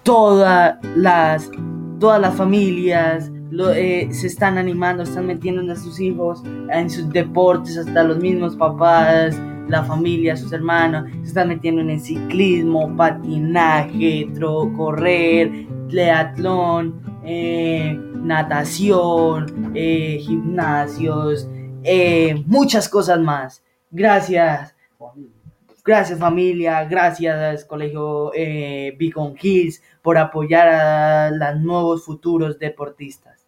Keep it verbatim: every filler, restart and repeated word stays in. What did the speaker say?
todas las, todas las familias lo, eh, se están animando, están metiendo a sus hijos en sus deportes, hasta los mismos papás, la familia, sus hermanos, se están metiendo en el ciclismo, patinaje, tro, correr, triatlón, eh, natación, eh, gimnasios, eh, muchas cosas más. Gracias. Gracias familia, gracias Colegio eh, Beacon Hills por apoyar a los nuevos futuros deportistas.